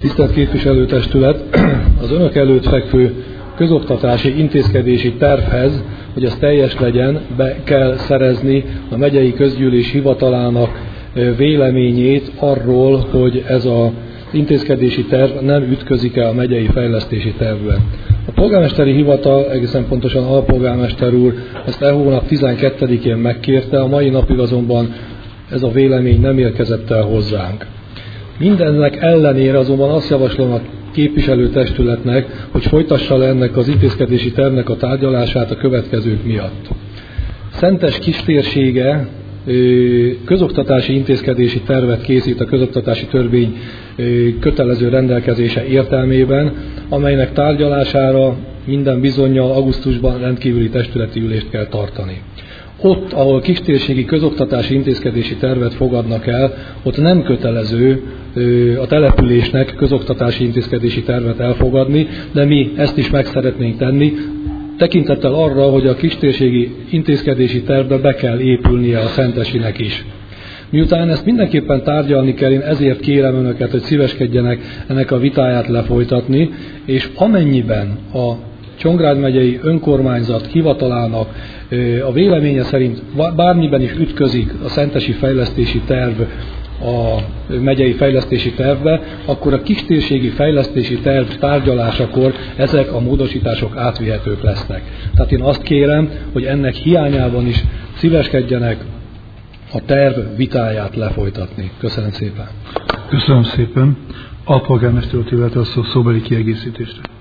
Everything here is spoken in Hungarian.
Tisztelt képviselőtestület, az önök előtt fekvő közoktatási intézkedési tervhez, hogy ez teljes legyen, be kell szerezni a megyei közgyűlés hivatalának véleményét arról, hogy ez az intézkedési terv nem ütközik-e a megyei fejlesztési tervben. A polgármesteri hivatal, egészen pontosan alpolgármester úr ezt hónap 12-én megkérte, a mai napig azonban ez a vélemény nem érkezett el hozzánk. Mindennek ellenére azonban azt javaslom a képviselőtestületnek, hogy folytassa le ennek az intézkedési tervnek a tárgyalását a következők miatt. Szentes kistérsége közoktatási intézkedési tervet készít a közoktatási törvény kötelező rendelkezése értelmében, amelynek tárgyalására minden bizonnyal augusztusban rendkívüli testületi ülést kell tartani. Ott, ahol kistérségi közoktatási intézkedési tervet fogadnak el, ott nem kötelező a településnek közoktatási intézkedési tervet elfogadni, de mi ezt is meg szeretnénk tenni, tekintettel arra, hogy a kistérségi intézkedési tervbe be kell épülnie a szentesinek is. Miután ezt mindenképpen tárgyalni kell, én ezért kérem önöket, hogy szíveskedjenek ennek a vitáját lefolytatni, és amennyiben a Csongrád megyei önkormányzat hivatalának a véleménye szerint bármiben is ütközik a szentesi fejlesztési terv a megyei fejlesztési tervbe, akkor a kistérségi fejlesztési terv tárgyalásakor ezek a módosítások átvihetők lesznek. Tehát én azt kérem, hogy ennek hiányában is szíveskedjenek a terv vitáját lefolytatni. Köszönöm szépen. Köszönöm szépen. Alpolgármester úr, illetve a szóbeli kiegészítésre.